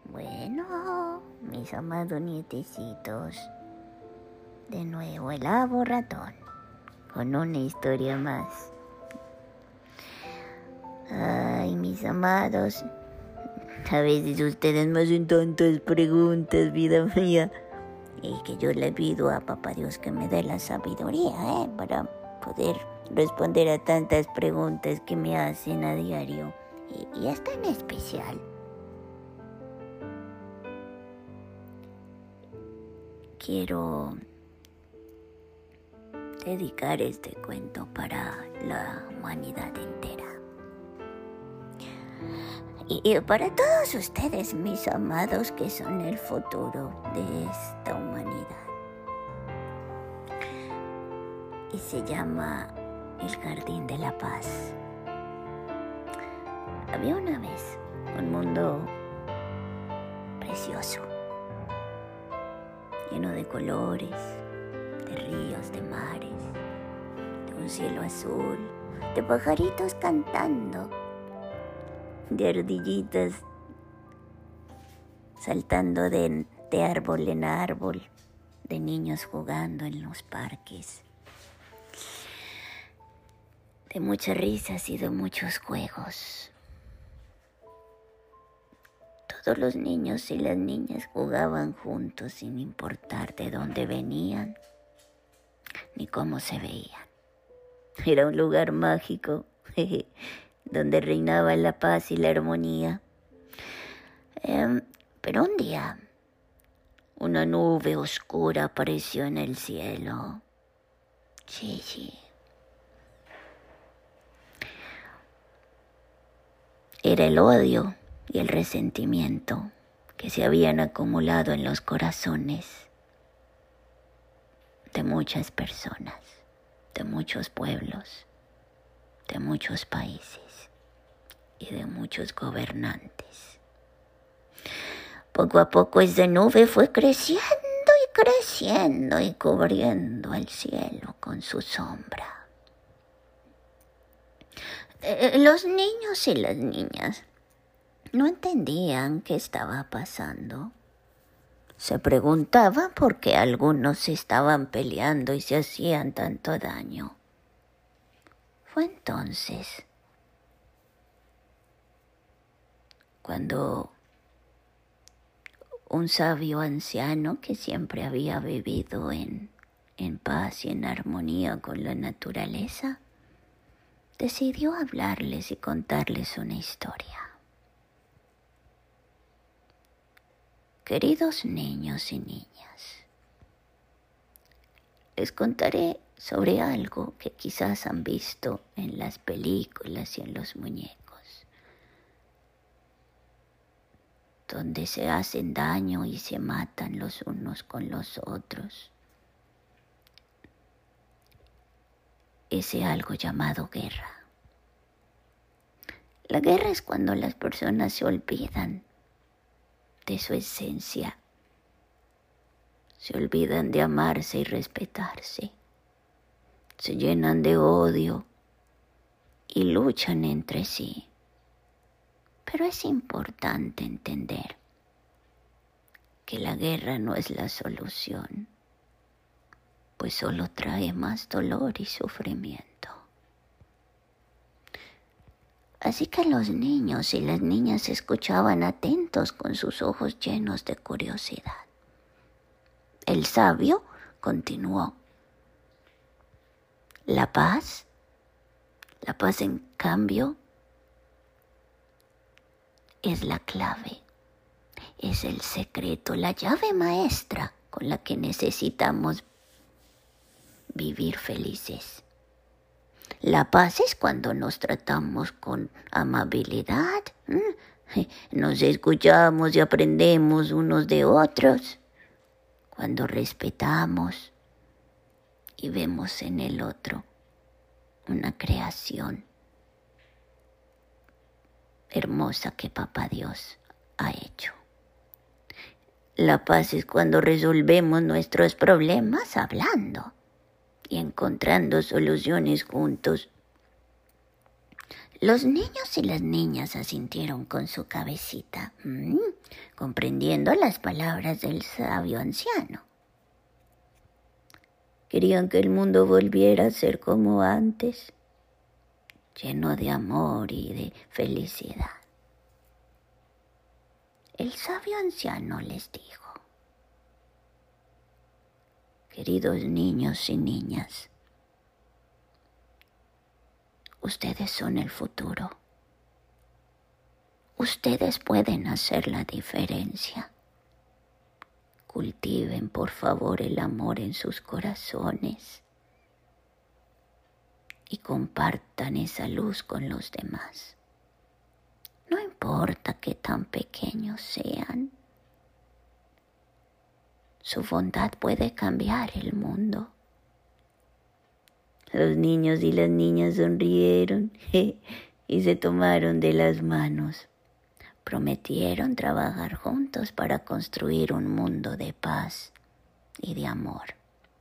Bueno, mis amados nietecitos, de nuevo el abo ratón, con una historia más. Ay, mis amados, a veces ustedes me hacen tantas preguntas, vida mía, y que yo le pido a Papá Dios que me dé la sabiduría, para poder responder a tantas preguntas que me hacen a diario, y esta en especial. Quiero dedicar este cuento para la humanidad entera. Y para todos ustedes, mis amados, que son el futuro de esta humanidad. Y se llama El Jardín de la Paz. Había una vez un mundo precioso, lleno de colores, de ríos, de mares, de un cielo azul, de pajaritos cantando, de ardillitas saltando de árbol en árbol, de niños jugando en los parques, de muchas risas y de muchos juegos. Todos los niños y las niñas jugaban juntos sin importar de dónde venían ni cómo se veían. Era un lugar mágico donde reinaba la paz y la armonía. Pero un día, una nube oscura apareció en el cielo. Sí. Era el odio y el resentimiento que se habían acumulado en los corazones de muchas personas, de muchos pueblos, de muchos países y de muchos gobernantes. Poco a poco esa nube fue creciendo y cubriendo el cielo con su sombra. Los niños y las niñas no entendían qué estaba pasando. Se preguntaban por qué algunos estaban peleando y se hacían tanto daño. Fue entonces cuando un sabio anciano que siempre había vivido en paz y en armonía con la naturaleza, decidió hablarles y contarles una historia. Queridos niños y niñas, les contaré sobre algo que quizás han visto en las películas y en los muñecos, donde se hacen daño y se matan los unos con los otros. Ese algo llamado guerra. La guerra es cuando las personas se olvidan de su esencia, se olvidan de amarse y respetarse, se llenan de odio y luchan entre sí. Pero es importante entender que la guerra no es la solución, pues solo trae más dolor y sufrimiento. Así que los niños y las niñas escuchaban atentos con sus ojos llenos de curiosidad. El sabio continuó. La paz en cambio, es la clave, es el secreto, la llave maestra con la que necesitamos vivir felices. La paz es cuando nos tratamos con amabilidad, nos escuchamos y aprendemos unos de otros, cuando respetamos y vemos en el otro una creación hermosa que Papá Dios ha hecho. La paz es cuando resolvemos nuestros problemas hablando y encontrando soluciones juntos. Los niños y las niñas asintieron con su cabecita, comprendiendo las palabras del sabio anciano. Querían que el mundo volviera a ser como antes, lleno de amor y de felicidad. El sabio anciano les dijo: queridos niños y niñas, ustedes son el futuro. Ustedes pueden hacer la diferencia. Cultiven, por favor, el amor en sus corazones y compartan esa luz con los demás. No importa qué tan pequeños sean, su bondad puede cambiar el mundo. Los niños y las niñas sonrieron y se tomaron de las manos. Prometieron trabajar juntos para construir un mundo de paz y de amor.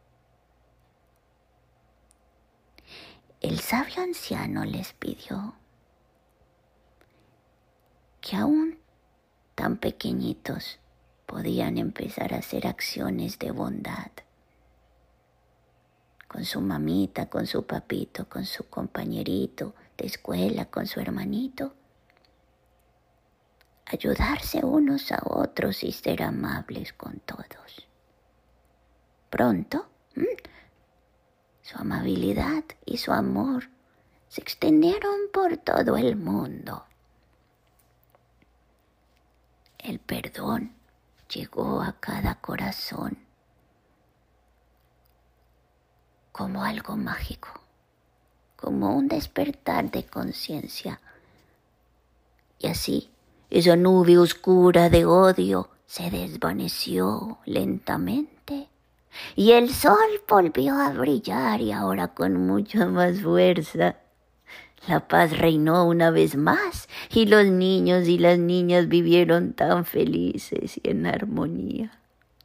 El sabio anciano les pidió que aún tan pequeñitos podían empezar a hacer acciones de bondad. Con su mamita, con su papito, con su compañerito de escuela, con su hermanito. Ayudarse unos a otros y ser amables con todos. Pronto, su amabilidad y su amor se extendieron por todo el mundo. El perdón llegó a cada corazón como algo mágico, como un despertar de conciencia. Y así, esa nube oscura de odio se desvaneció lentamente y el sol volvió a brillar y ahora con mucha más fuerza. La paz reinó una vez más y los niños y las niñas vivieron tan felices y en armonía.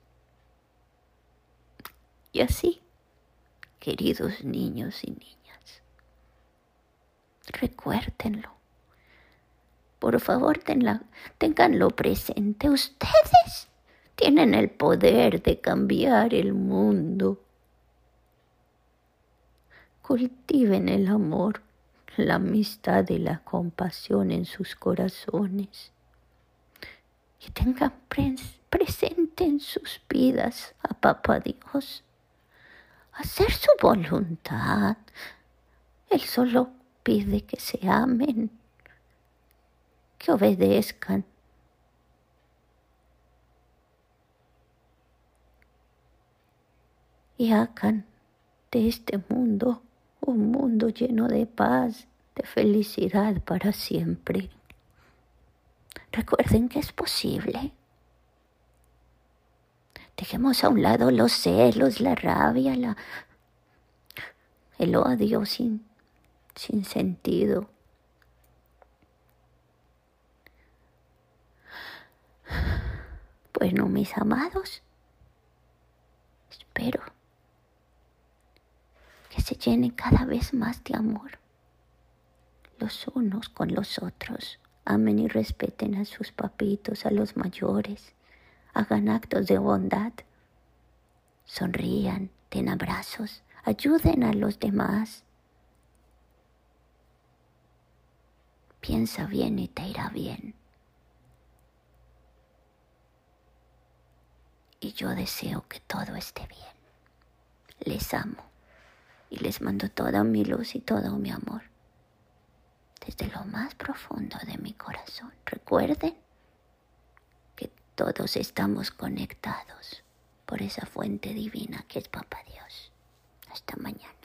Y así, queridos niños y niñas, recuérdenlo. Por favor, ténganlo presente. Ustedes tienen el poder de cambiar el mundo. Cultiven el amor, la amistad y la compasión en sus corazones. Y tengan presente en sus vidas a Papá Dios. Hacer su voluntad. Él solo pide que se amen, que obedezcan. Y hagan de este mundo un mundo lleno de paz, de felicidad para siempre. Recuerden que es posible. Dejemos a un lado los celos, la rabia, el odio sin sentido. Bueno, mis amados, espero que se llenen cada vez más de amor, los unos con los otros. Amen y respeten a sus papitos, a los mayores. Hagan actos de bondad. Sonrían, den abrazos, ayuden a los demás. Piensa bien y te irá bien. Y yo deseo que todo esté bien. Les amo y les mando toda mi luz y todo mi amor. Desde lo más profundo de mi corazón. Recuerden que todos estamos conectados por esa fuente divina que es Papá Dios. Hasta mañana.